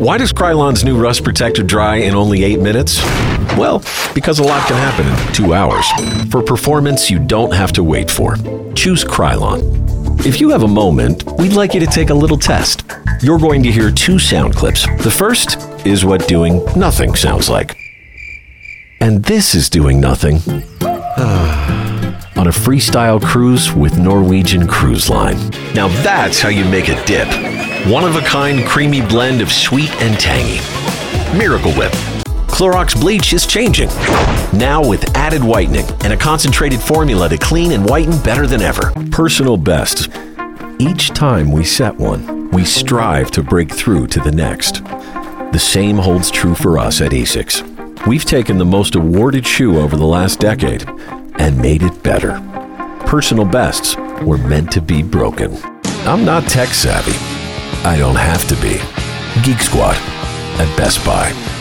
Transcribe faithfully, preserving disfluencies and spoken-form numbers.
Why does Krylon's new Rust Protector dry in only eight minutes? Well, because a lot can happen in two hours. For performance you don't have to wait for, choose Krylon. If you have a moment, we'd like you to take a little test. You're going to hear two sound clips. The first is what doing nothing sounds like. And this is doing nothing on a freestyle cruise with Norwegian Cruise Line. Now that's how you make a dip. One-of-a-kind creamy blend of sweet and tangy. Miracle Whip. Clorox bleach is changing. Now with added whitening and a concentrated formula to clean and whiten better than ever. Personal best. Each time we set one, we strive to break through to the next. The same holds true for us at ASICS. We've taken the most awarded shoe over the last decade and made it better. Personal bests were meant to be broken. I'm not tech savvy. I don't have to be. Geek Squad at Best Buy.